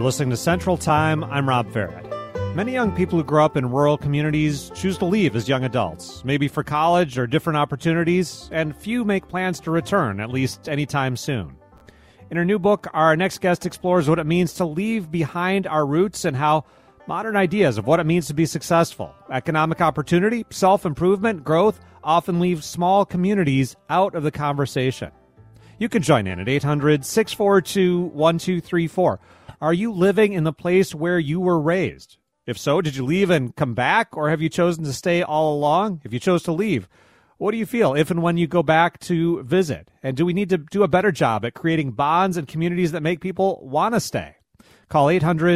listening to Central Time. I'm Rob Farrett. Many young people who grow up in rural communities choose to leave as young adults, maybe for college or different opportunities, and few make plans to return, at least anytime soon. In her new book, our next guest explores what it means to leave behind our roots and how modern ideas of what it means to be successful, economic opportunity, self-improvement, growth often leave small communities out of the conversation. You can join in at 800-642-1234. Are you living in the place where you were raised? If so, did you leave and come back, or have you chosen to stay all along? If you chose to leave, what do you feel if and when you go back to visit? And do we need to do a better job at creating bonds and communities that make people want to stay? Call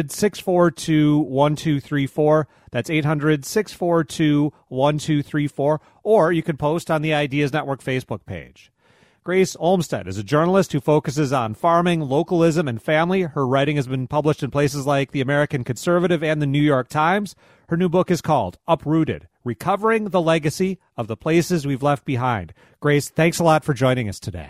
800-642-1234. That's 800-642-1234. Or you can post on the Ideas Network Facebook page. Grace Olmstead is a journalist who focuses on farming, localism, and family. Her writing has been published in places like the American Conservative and the New York Times. Her new book is called Uprooted: Recovering the Legacy of the Places We've Left Behind. Grace, thanks a lot for joining us today.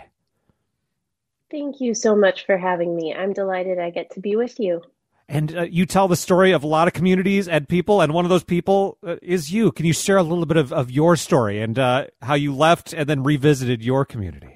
Thank you so much for having me. I'm delighted I get to be with you. And you tell the story of a lot of communities and people, and one of those people is you. Can you share a little bit of your story and how you left and then revisited your community?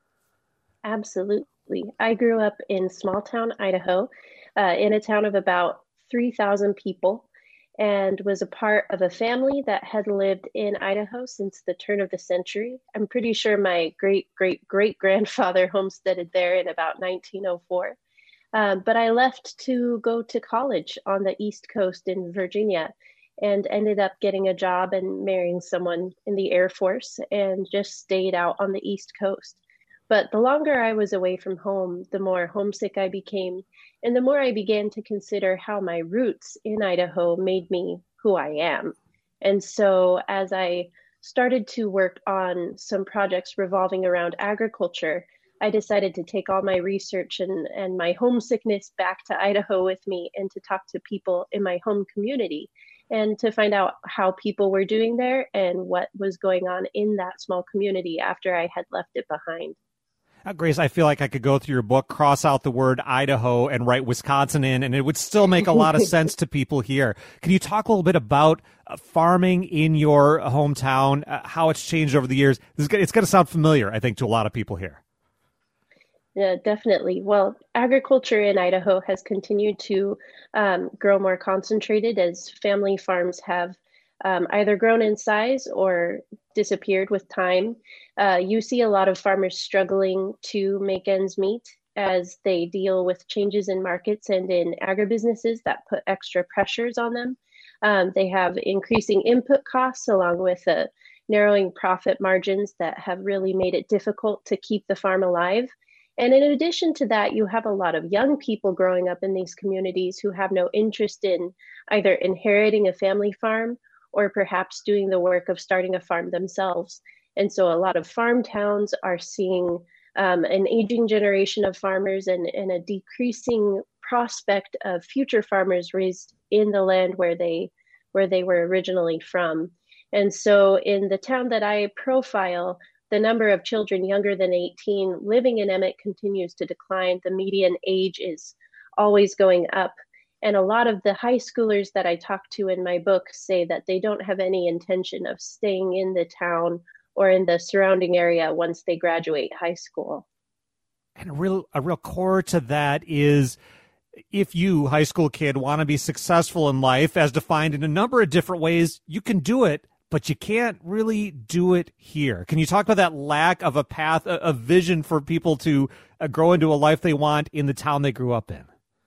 Absolutely. I grew up in small town Idaho, in a town of about 3,000 people, and was a part of a family that had lived in Idaho since the turn of the century. I'm pretty sure my great-great-great-grandfather homesteaded there in about 1904. But I left to go to college on the East Coast in Virginia and ended up getting a job and marrying someone in the Air Force and just stayed out on the East Coast. But the longer I was away from home, the more homesick I became, and the more I began to consider how my roots in Idaho made me who I am. And so as I started to work on some projects revolving around agriculture, I decided to take all my research and my homesickness back to Idaho with me and to talk to people in my home community and to find out how people were doing there and what was going on in that small community after I had left it behind. Grace, I feel like I could go through your book, cross out the word Idaho and write Wisconsin in, and it would still make a lot of sense to people here. Can you talk a little bit about farming in your hometown, how it's changed over the years? It's going to sound familiar, I think, to a lot of people here. Yeah, definitely. Well, agriculture in Idaho has continued to grow more concentrated as family farms have either grown in size or disappeared with time. You see a lot of farmers struggling to make ends meet as they deal with changes in markets and in agribusinesses that put extra pressures on them. They have increasing input costs along with narrowing profit margins that have really made it difficult to keep the farm alive. And in addition to that, you have a lot of young people growing up in these communities who have no interest in either inheriting a family farm or perhaps doing the work of starting a farm themselves. And so a lot of farm towns are seeing an aging generation of farmers and a decreasing prospect of future farmers raised in the land where they were originally from. And so in the town that I profile, the number of children younger than 18 living in Emmett continues to decline. The median age is always going up. And a lot of the high schoolers that I talk to in my book say that they don't have any intention of staying in the town or in the surrounding area once they graduate high school. And a real core to that is, if you, high school kid, want to be successful in life, as defined in a number of different ways, you can do it, but you can't really do it here. Can you talk about that lack of a path, a vision for people to grow into a life they want in the town they grew up in?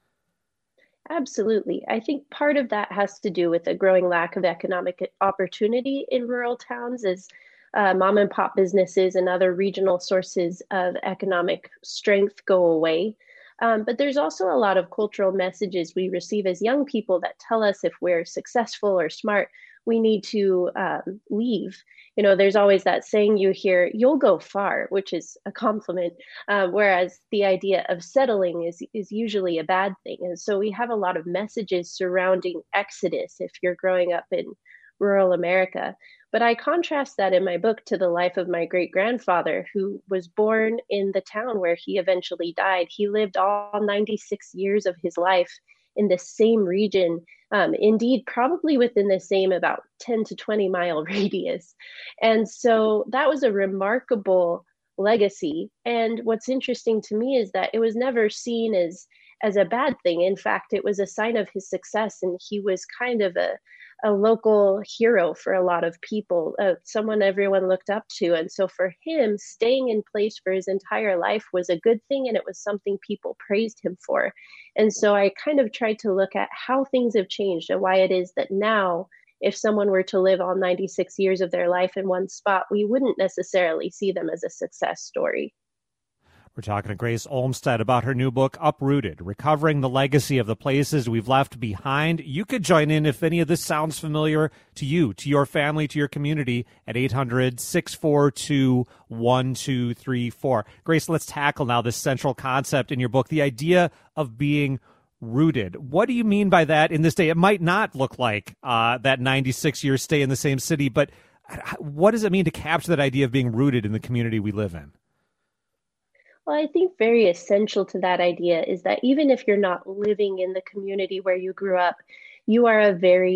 Absolutely. I think part of that has to do with a growing lack of economic opportunity in rural towns as mom and pop businesses and other regional sources of economic strength go away. But there's also a lot of cultural messages we receive as young people that tell us if we're successful or smart, we need to leave. You know, there's always that saying you hear, you'll go far, which is a compliment, whereas the idea of settling is usually a bad thing. And so we have a lot of messages surrounding exodus if you're growing up in rural America. But I contrast that in my book to the life of my great-grandfather, who was born in the town where he eventually died. He lived all 96 years of his life in the same region, indeed, probably within the same about 10 to 20 mile radius. And so that was a remarkable legacy. And what's interesting to me is that it was never seen as a bad thing. In fact, it was a sign of his success, and he was kind of a local hero for a lot of people, someone everyone looked up to. And so for him, staying in place for his entire life was a good thing, and it was something people praised him for. And so I kind of tried to look at how things have changed and why it is that now, if someone were to live all 96 years of their life in one spot, we wouldn't necessarily see them as a success story. We're talking to Grace Olmstead about her new book, Uprooted, Recovering the Legacy of the Places We've Left Behind. You could join in if any of this sounds familiar to you, to your family, to your community at 800-642-1234. Grace, let's tackle now this central concept in your book, the idea of being rooted. What do you mean by that in this day? It might not look like that 96-year stay in the same city, but what does it mean to capture that idea of being rooted in the community we live in? Well, I think very essential to that idea is that even if you're not living in the community where you grew up, you are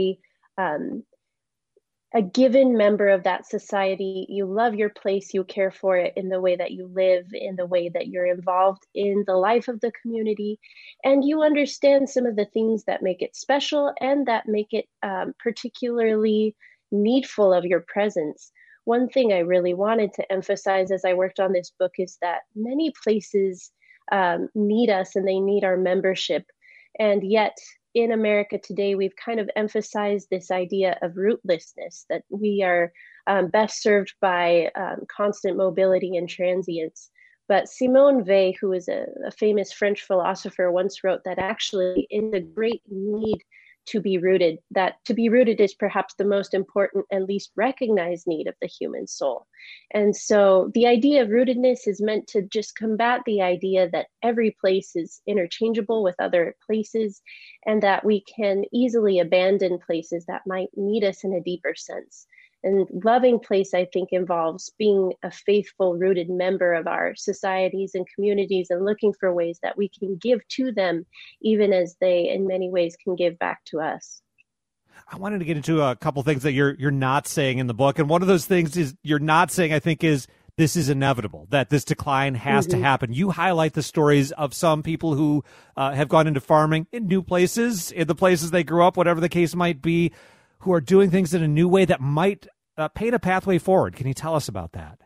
a given member of that society. You love your place, you care for it in the way that you live, in the way that you're involved in the life of the community, and you understand some of the things that make it special and that make it particularly needful of your presence. One thing I really wanted to emphasize as I worked on this book is that many places need us and they need our membership. And yet in America today, we've kind of emphasized this idea of rootlessness, that we are best served by constant mobility and transience. But Simone Weil, who is a famous French philosopher, once wrote that actually in the great need to be rooted, that to be rooted is perhaps the most important and least recognized need of the human soul. And so the idea of rootedness is meant to just combat the idea that every place is interchangeable with other places and that we can easily abandon places that might need us in a deeper sense. And loving place, I think, involves being a faithful, rooted member of our societies and communities and looking for ways that we can give to them, even as they, in many ways, can give back to us. I wanted to get into a couple things that you're not saying in the book. And one of those things is you're not saying, I think, is this is inevitable, that this decline has to happen. You highlight the stories of some people who have gone into farming in new places, in the places they grew up, whatever the case might be, who are doing things in a new way that might paint a pathway forward. Can you tell us about that?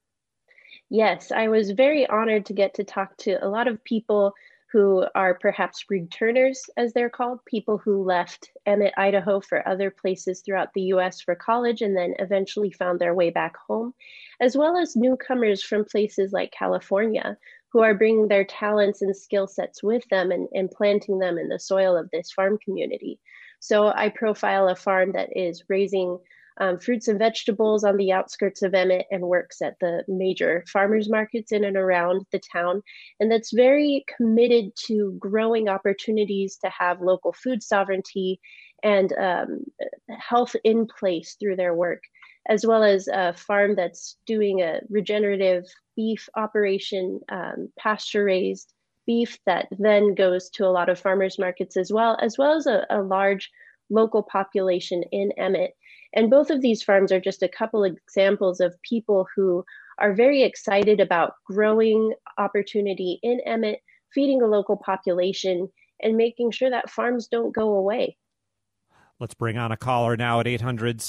Yes, I was very honored to get to talk to a lot of people who are perhaps returners, as they're called, people who left Emmett, Idaho for other places throughout the US for college and then eventually found their way back home, as well as newcomers from places like California who are bringing their talents and skill sets with them and planting them in the soil of this farm community. So I profile a farm that is raising fruits and vegetables on the outskirts of Emmett and works at the major farmers markets in and around the town. And that's very committed to growing opportunities to have local food sovereignty and health in place through their work, as well as a farm that's doing a regenerative beef operation, pasture raised beef that then goes to a lot of farmers markets as well as a large local population in Emmett. And both of these farms are just a couple of examples of people who are very excited about growing opportunity in Emmett, feeding a local population, and making sure that farms don't go away. Let's bring on a caller now at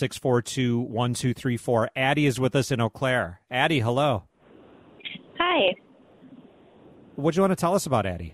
800-642-1234. Addie is with us in Eau Claire. Addie, hello. Hi. What do you want to tell us about Addie?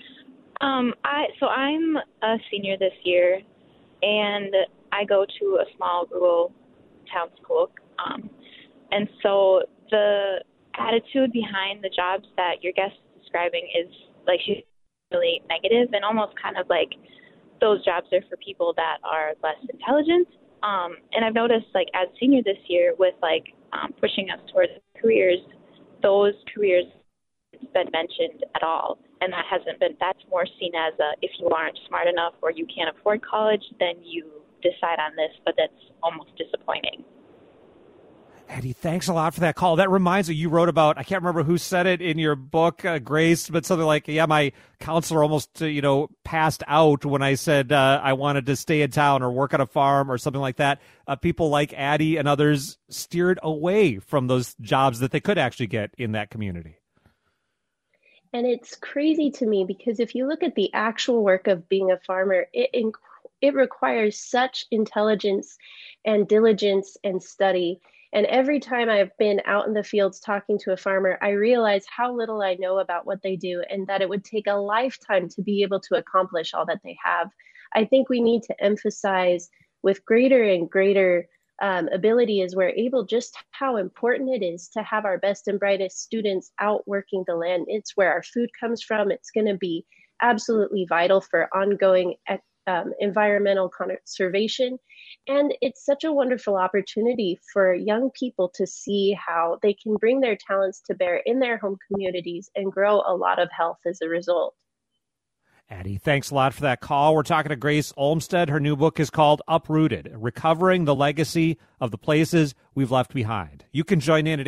So I'm a senior this year, and I go to a small rural town school. And so the attitude behind the jobs that your guest is describing is like she's really negative and almost kind of like those jobs are for people that are less intelligent. And I've noticed like as senior this year with pushing us towards careers, those careers haven't been mentioned at all. And that's more seen as if you aren't smart enough or you can't afford college, then you decide on this, but that's almost disappointing. Eddie, thanks a lot for that call. That reminds me, you wrote about, I can't remember who said it in your book, Grace, but something like, yeah, my counselor almost, passed out when I said I wanted to stay in town or work on a farm or something like that. People like Addie and others steered away from those jobs that they could actually get in that community. And it's crazy to me because if you look at the actual work of being a farmer, it requires such intelligence and diligence and study. And every time I've been out in the fields talking to a farmer, I realize how little I know about what they do and that it would take a lifetime to be able to accomplish all that they have. I think we need to emphasize with greater and greater ability as we're able just how important it is to have our best and brightest students out working the land. It's where our food comes from. It's going to be absolutely vital for ongoing environmental conservation. And it's such a wonderful opportunity for young people to see how they can bring their talents to bear in their home communities and grow a lot of health as a result. Addie, thanks a lot for that call. We're talking to Grace Olmstead. Her new book is called Uprooted, Recovering the Legacy of the Places We've Left Behind. You can join in at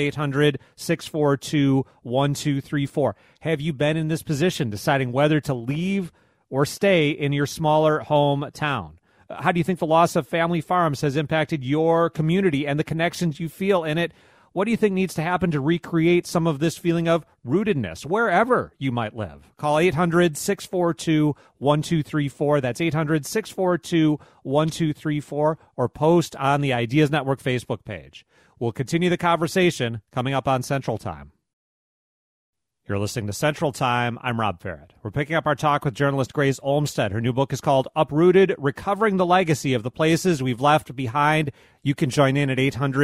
800-642-1234. Have you been in this position, deciding whether to leave or stay in your smaller hometown? How do you think the loss of family farms has impacted your community and the connections you feel in it? What do you think needs to happen to recreate some of this feeling of rootedness wherever you might live? Call 800-642-1234. That's 800-642-1234, or post on the Ideas Network Facebook page. We'll continue the conversation coming up on Central Time. You're listening to Central Time. I'm Rob Farrett. We're picking up our talk with journalist Grace Olmstead. Her new book is called Uprooted, Recovering the Legacy of the Places We've Left Behind. You can join in at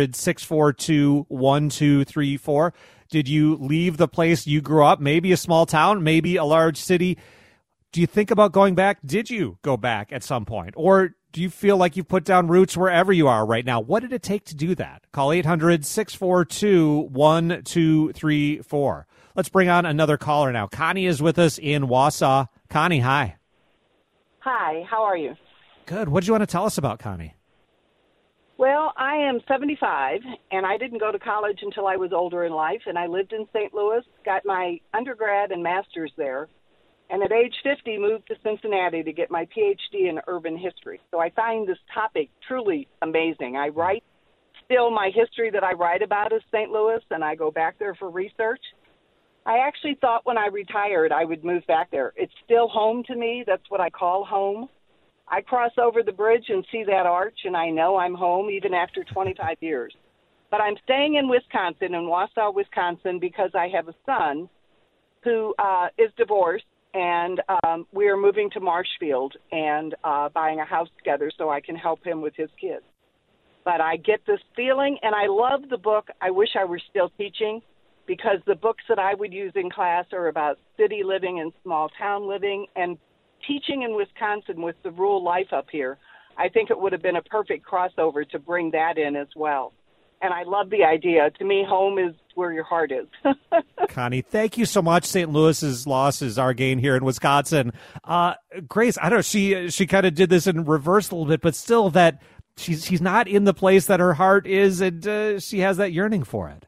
800-642-1234. Did you leave the place you grew up, maybe a small town, maybe a large city? Do you think about going back? Did you go back at some point? Or do you feel like you've put down roots wherever you are right now? What did it take to do that? Call 800-642-1234. Let's bring on another caller now. Connie is with us in Wausau. Connie, hi. Hi, how are you? Good. What do you want to tell us about, Connie? Well, I am 75, and I didn't go to college until I was older in life, and I lived in St. Louis, got my undergrad and master's there, and at age 50 moved to Cincinnati to get my PhD in urban history. So I find this topic truly amazing. I write, still my history that I write about is St. Louis, and I go back there for research. I actually thought when I retired I would move back there. It's still home to me. That's what I call home. I cross over the bridge and see that arch, and I know I'm home even after 25 years. But I'm staying in Wisconsin, in Wausau, Wisconsin, because I have a son who is divorced, and we are moving to Marshfield and buying a house together so I can help him with his kids. But I get this feeling, and I love the book. I wish I were still teaching, because the books that I would use in class are about city living and small town living, and teaching in Wisconsin with the rural life up here. I think it would have been a perfect crossover to bring that in as well. And I love the idea. To me, home is where your heart is. Connie, thank you so much. St. Louis's loss is our gain here in Wisconsin. Grace, I don't know, she kind of did this in reverse a little bit, but still that she's not in the place that her heart is, and she has that yearning for it.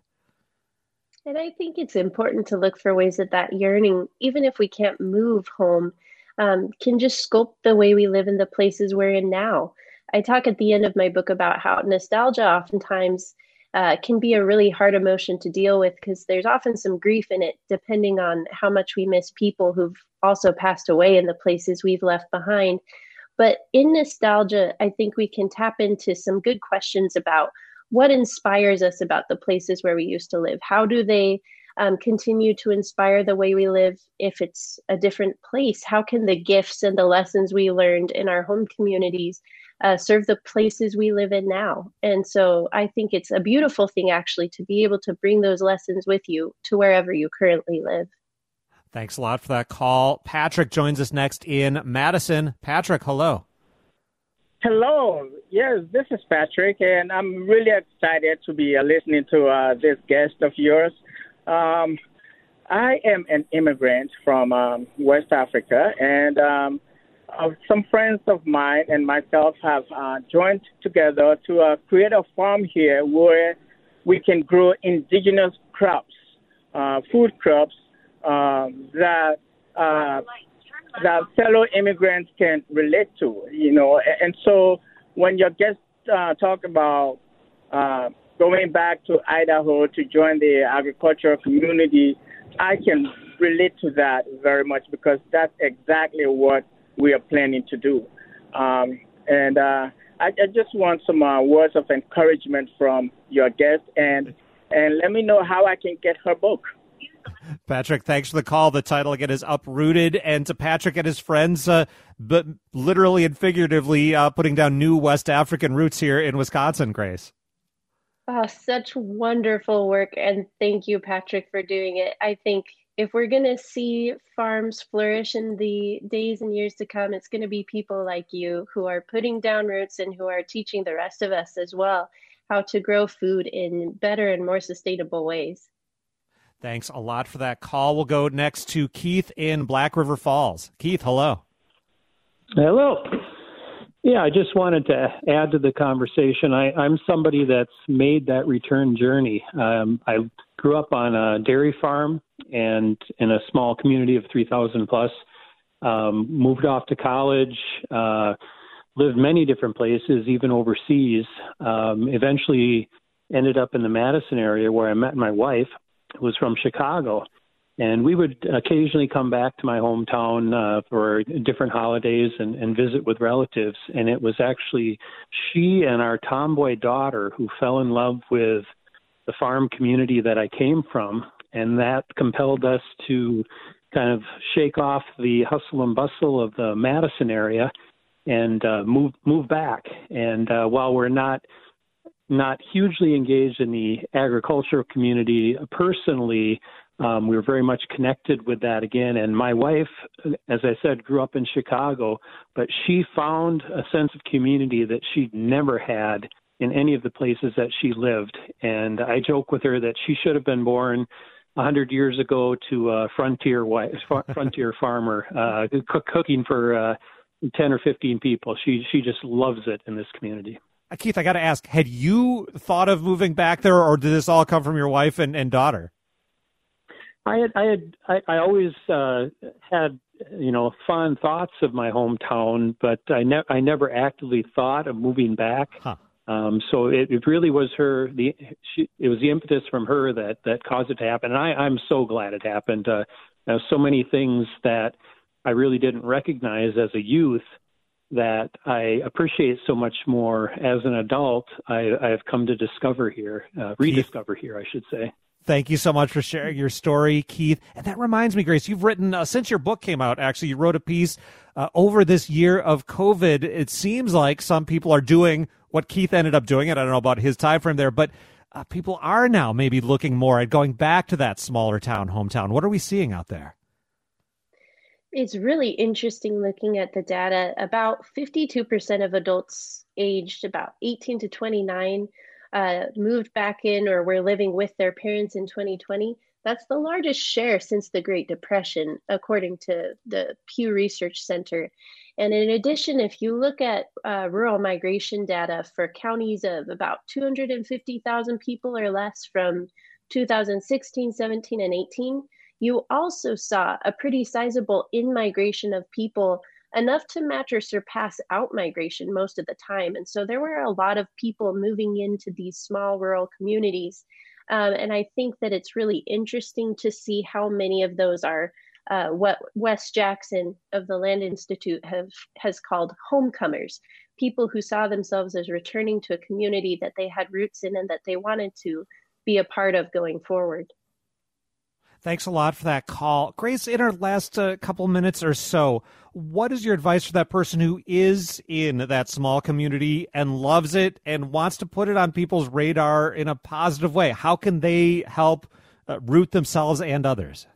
And I think it's important to look for ways that yearning, even if we can't move home, can just sculpt the way we live in the places we're in now. I talk at the end of my book about how nostalgia oftentimes can be a really hard emotion to deal with because there's often some grief in it, depending on how much we miss people who've also passed away in the places we've left behind. But in nostalgia, I think we can tap into some good questions about what inspires us about the places where we used to live. How do they continue to inspire the way we live if it's a different place? How can the gifts and the lessons we learned in our home communities serve the places we live in now? And so I think it's a beautiful thing, actually, to be able to bring those lessons with you to wherever you currently live. Thanks a lot for that call. Patrick joins us next in Madison. Patrick, hello. Hello. Yes, this is Patrick, and I'm really excited to be listening to this guest of yours. I am an immigrant from West Africa, and some friends of mine and myself have joined together to create a farm here where we can grow indigenous crops, food crops that that fellow immigrants can relate to, And so when your guests talk about going back to Idaho to join the agricultural community, I can relate to that very much because that's exactly what we are planning to do. I just want some words of encouragement from your guest, and let me know how I can get her book. Patrick, thanks for the call. The title again is Uprooted, and to Patrick and his friends, but literally and figuratively putting down new West African roots here in Wisconsin, Grace. Oh, such wonderful work, and thank you, Patrick, for doing it. I think if we're going to see farms flourish in the days and years to come, it's going to be people like you who are putting down roots and who are teaching the rest of us as well how to grow food in better and more sustainable ways. Thanks a lot for that call. We'll go next to Keith in Black River Falls. Keith, hello. Hello. Yeah, I just wanted to add to the conversation. I'm somebody that's made that return journey. I grew up on a dairy farm and in a small community of 3,000 plus. Moved off to college, lived many different places, even overseas. Eventually ended up in the Madison area where I met my wife, who was from Chicago. And we would occasionally come back to my hometown for different holidays and visit with relatives. And it was actually she and our tomboy daughter who fell in love with the farm community that I came from. And that compelled us to kind of shake off the hustle and bustle of the Madison area and move back. And while we're not hugely engaged in the agricultural community personally, we were very much connected with that again. And my wife, as I said, grew up in Chicago, but she found a sense of community that she'd never had in any of the places that she lived. And I joke with her that she should have been born 100 years ago to a frontier farmer cooking for 10 or 15 people. She just loves it in this community. Keith, I got to ask, had you thought of moving back there, or did this all come from your wife and daughter? I always had fond thoughts of my hometown, but I never actively thought of moving back. Huh. So it really was it was the impetus from her that caused it to happen, and I'm so glad it happened. So many things that I really didn't recognize as a youth that I appreciate so much more as an adult, I've come to discover here, rediscover here, I should say. Thank you so much for sharing your story, Keith. And that reminds me, Grace, you've written, since your book came out, actually, you wrote a piece over this year of COVID. It seems like some people are doing what Keith ended up doing, and I don't know about his time frame there, but people are now maybe looking more at going back to that smaller town, hometown. What are we seeing out there? It's really interesting looking at the data. About 52% of adults aged about 18 to 29 moved back in or were living with their parents in 2020. That's the largest share since the Great Depression, according to the Pew Research Center. And in addition, if you look at rural migration data for counties of about 250,000 people or less from 2016, 17, and 18, you also saw a pretty sizable in-migration of people, enough to match or surpass out-migration most of the time. And so there were a lot of people moving into these small rural communities. And I think that it's really interesting to see how many of those are what Wes Jackson of the Land Institute has called homecomers, people who saw themselves as returning to a community that they had roots in and that they wanted to be a part of going forward. Thanks a lot for that call. Grace, in our last couple minutes or so, what is your advice for that person who is in that small community and loves it and wants to put it on people's radar in a positive way? How can they help root themselves and others?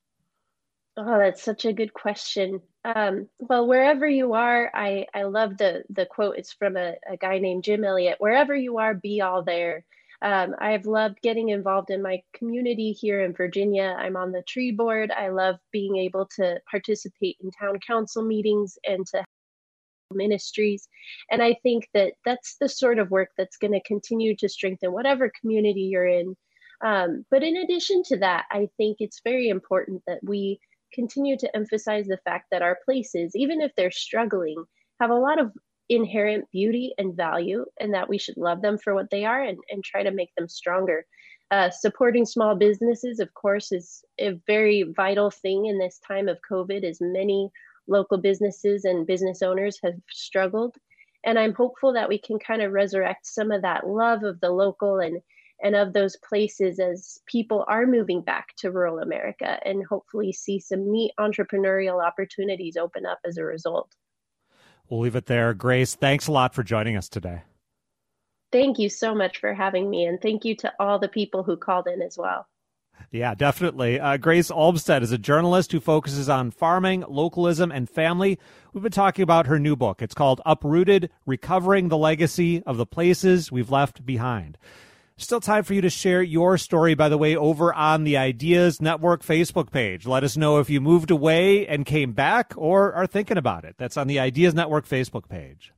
Oh, that's such a good question. Well, wherever you are, I love the quote. It's from a guy named Jim Elliott. Wherever you are, be all there. I've loved getting involved in my community here in Virginia. I'm on the tree board. I love being able to participate in town council meetings and to ministries. And I think that that's the sort of work that's going to continue to strengthen whatever community you're in. But in addition to that, I think it's very important that we continue to emphasize the fact that our places, even if they're struggling, have a lot of inherent beauty and value, and that we should love them for what they are and try to make them stronger. Supporting small businesses, of course, is a very vital thing in this time of COVID, as many local businesses and business owners have struggled. And I'm hopeful that we can kind of resurrect some of that love of the local and of those places as people are moving back to rural America, and hopefully see some neat entrepreneurial opportunities open up as a result. We'll leave it there. Grace, thanks a lot for joining us today. Thank you so much for having me, and thank you to all the people who called in as well. Yeah, definitely. Grace Olmstead is a journalist who focuses on farming, localism, and family. We've been talking about her new book. It's called Uprooted: Recovering the Legacy of the Places We've Left Behind. Still time for you to share your story, by the way, over on the Ideas Network Facebook page. Let us know if you moved away and came back or are thinking about it. That's on the Ideas Network Facebook page.